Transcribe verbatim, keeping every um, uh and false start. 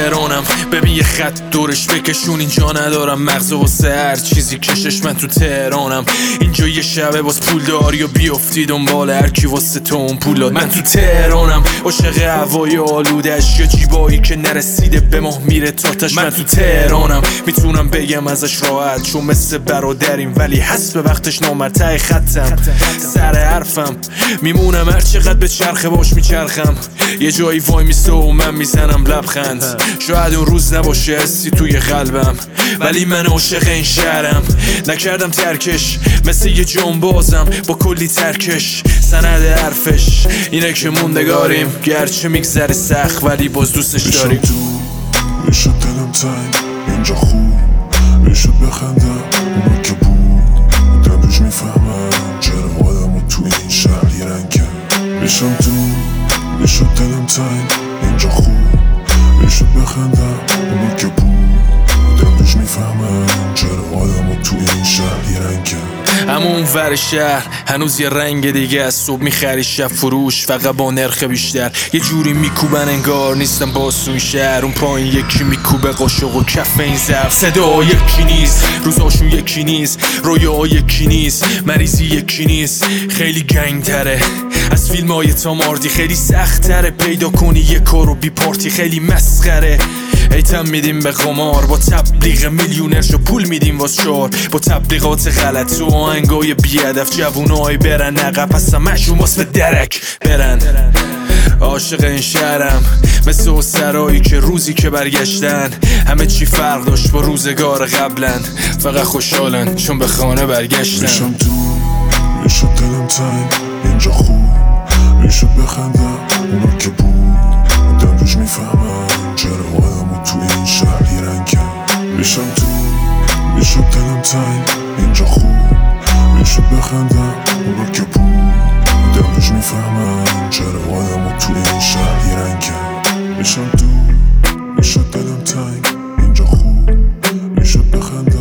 تهرانم. ببین یه خط دورش بکشون، اینجا ندارم مغز و واسه هر چیزی کشش. من تو تهرانم، اینجا یه شبه باز پول داری و بیافتی دنبال هر کی واسه تو اون پولاد. من تو تهرانم، عاشق هوای آلودش یا جیبایی که نرسیده به ماه میره تاتش. من تو تهرانم، میتونم بگم ازش راحت چون مثل برادریم، ولی حسب وقتش نامرتع خطم. سر حرفم میمونم هر چقدر به چرخه باش میچرخم. یه جایی وای میسته و من میزنم لبخند. شاید اون روز نباشه حسی توی قلبم، ولی من عاشق این شهرم. نکردم ترکش مثل یه جانبازم با کلی ترکش. سند حرفش اینه که موندگاریم، گرچه میگذره سخت ولی باز دوستش داریم. میشد دلم تنگ اینجا خوب، میشد بخندم اونا که بود بودن دوش میفهمم چرا آدم و تو این شهر یه رنگم. میشم تو میشد دلم تنگ اینجا خوب، میشد بخندم اونا که بود بودن دوش میفهمم چرا آدم و تو این شهر یه رنگم. اما اون ور شهر هنوز یه رنگ دیگه از صبح میخری شب فروش، فقط با نرخ بیشتر. یه جوری میکوبن انگار نیستم باسون شهر. اون پایین یکی میکوبه قاشق و کف این ظرف. صدا یکی نیست، روزاشون یکی نیست، رویا یکی نیست، مریضی یکی نیست. خیلی گنگ تره از فیلم های تاماردی، خیلی سخت تره پیدا کنی یه کارو بی پارتی. خیلی مسخره ایتم میدیم به قمار، با تبلیغ میلیونرشو پول میدیم واس چار. با تبلیغات غلط و آهنگای بی‌هدف جوونای برن عقب، پس همشون واس به درک برن. عاشق این شهرم مثل اون سرایی که روزی که برگشتن همه چی فرق داشت با روزگار قبلن. فقط خوشحالن چون به خانه برگشتن. میشم تو میشد دلم تنگ اینجا خوب، میشد بخندم اونا که بود بودن دوش میفهمم چرا آدم و تو این شهر یه رنگم. میشم تو میشد دلم تنگ اینجا خوب، میشد بخندم اونا که بود بودن دوش میفهمم چرا آدم و تو این شهر یه رنگم. میشم تو میشد دلم تنگ اینجا خوب، میشد بخندم